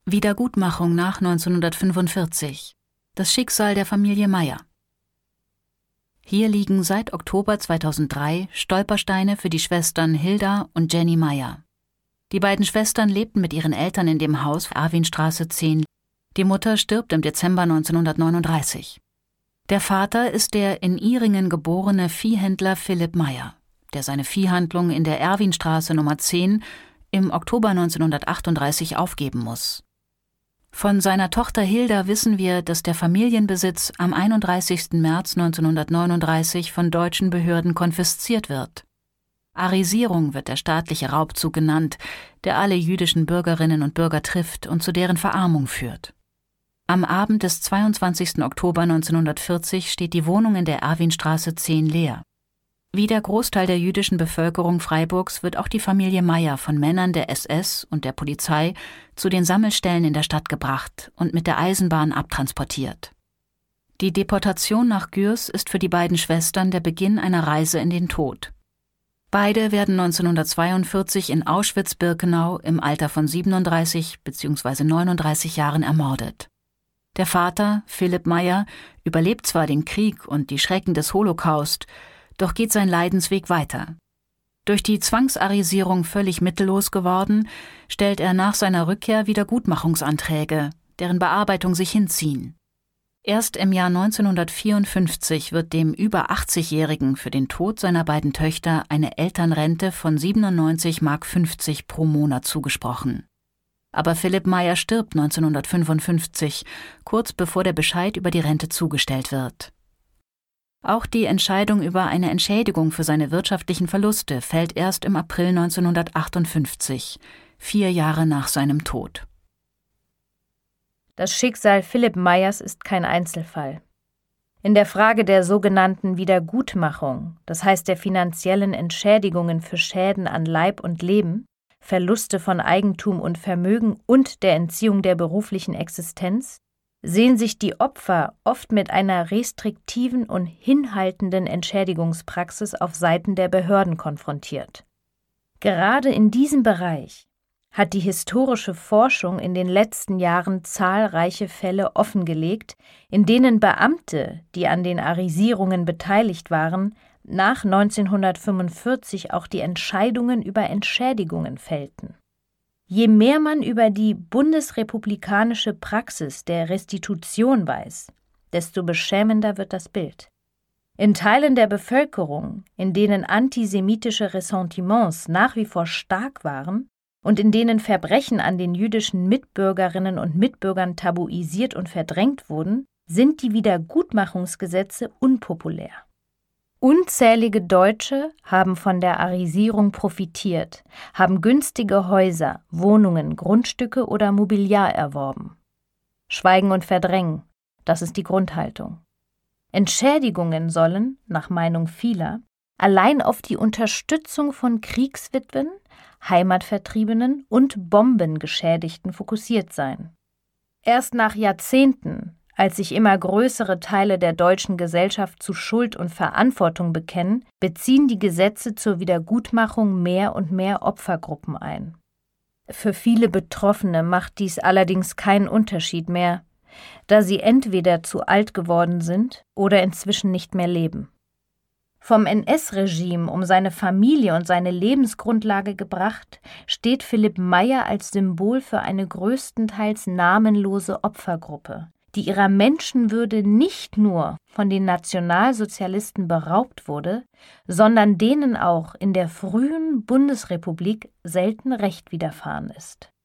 Wiedergutmachung nach 1945. Das Schicksal der Familie Meyer. Hier liegen seit Oktober 2003 Stolpersteine für die Schwestern Hilda und Jenny Meyer. Die beiden Schwestern lebten mit ihren Eltern in dem Haus Erwinstraße 10. Die Mutter stirbt im Dezember 1939. Der Vater ist der in Ihringen geborene Viehhändler Philipp Meyer, der seine Viehhandlung in der Erwinstraße Nummer 10 im Oktober 1938 aufgeben muss. Von seiner Tochter Hilda wissen wir, dass der Familienbesitz am 31. März 1939 von deutschen Behörden konfisziert wird. Arisierung wird der staatliche Raubzug genannt, der alle jüdischen Bürgerinnen und Bürger trifft und zu deren Verarmung führt. Am Abend des 22. Oktober 1940 steht die Wohnung in der Erwinstraße 10 leer. Wie der Großteil der jüdischen Bevölkerung Freiburgs wird auch die Familie Meyer von Männern der SS und der Polizei zu den Sammelstellen in der Stadt gebracht und mit der Eisenbahn abtransportiert. Die Deportation nach Gürs ist für die beiden Schwestern der Beginn einer Reise in den Tod. Beide werden 1942 in Auschwitz-Birkenau im Alter von 37 bzw. 39 Jahren ermordet. Der Vater, Philipp Meyer, überlebt zwar den Krieg und die Schrecken des Holocaust, doch geht sein Leidensweg weiter. Durch die Zwangsarisierung völlig mittellos geworden, stellt er nach seiner Rückkehr Wiedergutmachungsanträge, deren Bearbeitung sich hinziehen. Erst im Jahr 1954 wird dem über 80-Jährigen für den Tod seiner beiden Töchter eine Elternrente von 97,50 Mark pro Monat zugesprochen. Aber Philipp Meyer stirbt 1955, kurz bevor der Bescheid über die Rente zugestellt wird. Auch die Entscheidung über eine Entschädigung für seine wirtschaftlichen Verluste fällt erst im April 1958, 4 Jahre nach seinem Tod. Das Schicksal Philipp Meyers ist kein Einzelfall. In der Frage der sogenannten Wiedergutmachung, das heißt der finanziellen Entschädigungen für Schäden an Leib und Leben, Verluste von Eigentum und Vermögen und der Entziehung der beruflichen Existenz, sehen sich die Opfer oft mit einer restriktiven und hinhaltenden Entschädigungspraxis auf Seiten der Behörden konfrontiert. Gerade in diesem Bereich hat die historische Forschung in den letzten Jahren zahlreiche Fälle offengelegt, in denen Beamte, die an den Arisierungen beteiligt waren, nach 1945 auch die Entscheidungen über Entschädigungen fällten. Je mehr man über die bundesrepublikanische Praxis der Restitution weiß, desto beschämender wird das Bild. In Teilen der Bevölkerung, in denen antisemitische Ressentiments nach wie vor stark waren und in denen Verbrechen an den jüdischen Mitbürgerinnen und Mitbürgern tabuisiert und verdrängt wurden, sind die Wiedergutmachungsgesetze unpopulär. Unzählige Deutsche haben von der Arisierung profitiert, haben günstige Häuser, Wohnungen, Grundstücke oder Mobiliar erworben. Schweigen und verdrängen, das ist die Grundhaltung. Entschädigungen sollen, nach Meinung vieler, allein auf die Unterstützung von Kriegswitwen, Heimatvertriebenen und Bombengeschädigten fokussiert sein. Erst nach Jahrzehnten, als sich immer größere Teile der deutschen Gesellschaft zu Schuld und Verantwortung bekennen, beziehen die Gesetze zur Wiedergutmachung mehr und mehr Opfergruppen ein. Für viele Betroffene macht dies allerdings keinen Unterschied mehr, da sie entweder zu alt geworden sind oder inzwischen nicht mehr leben. Vom NS-Regime um seine Familie und seine Lebensgrundlage gebracht, steht Philipp Meyer als Symbol für eine größtenteils namenlose Opfergruppe, die ihrer Menschenwürde nicht nur von den Nationalsozialisten beraubt wurde, sondern denen auch in der frühen Bundesrepublik selten Recht widerfahren ist.